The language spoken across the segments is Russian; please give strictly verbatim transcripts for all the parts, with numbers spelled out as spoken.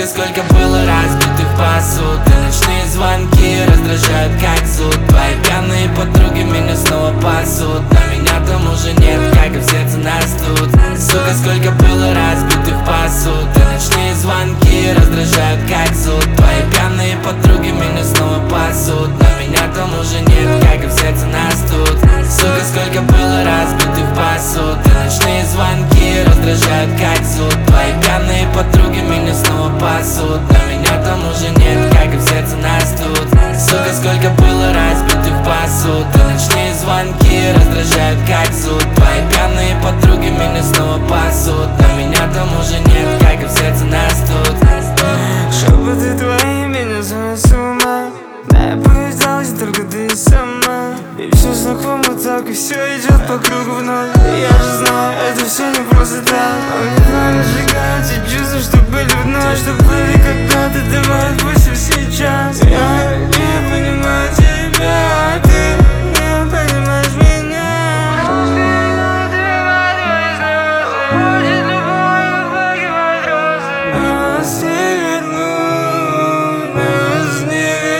Сука, сколько было разбитых посуд, и ночные звонки раздражают как зуд. Твои пьяные подруги меня снова пасут, но меня там уже нет, как и в сердце нас тут. Сука, сколько было разбитых посуд, и ночные звонки раздражают как зуд. Твои пьяные подруги меня снова пасут, но меня там уже нет, как и в сердце нас тут. Сука, сколько было разбитых посуд, и ночные звонки раздражают как зуд. Твои пьяные подруги меня снова пасут, но меня там уже нет, как и в сердце нас тут. Сука, сколько было разбитых посуд, и ночные звонки раздражают как зуд. Твои пьяные подруги меня снова пасут, но меня там уже нет, как и в сердце нас тут. Шепоты твои меня сводят с ума, да я побеждалась, только ты сама. И все знакомо так, и все идет по кругу вновь. И я же знаю, это все не просто так. Но мне знаю, сжигают те чувства, что были вновь, что были когда-то, дымают пусть сейчас. Я не понимаю тебя, а ты не понимаешь меня. Нас не вернуть, нас не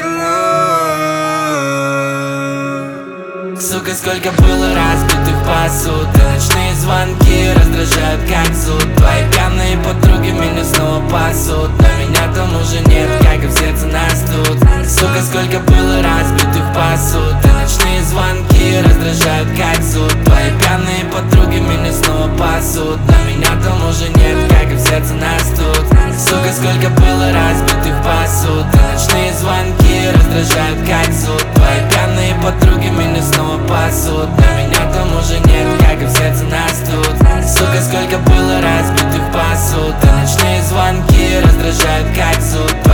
вернуть. Сука, сколько было разбитых посуд, и ночные звонки раздражают как зуд. Твои пьяные подруги меня снова пасут, но меня там уже нет, как и в сердце нас тут. Сука, сколько было разбитых посуд, и ночные звонки раздражают как зуд. Твои пьяные подруги меня снова пасут, но меня там уже нет, как и в сердце нас тут. Сука, сколько было разбитых посуд, и ночные звонки раздражают как зуд. Твои пьяные подруги меня снова пасут, но меня там уже нет, как и в сердце нас тут. Сука, сколько было разбитых посуд, и ночные звонки раздражают как зуд.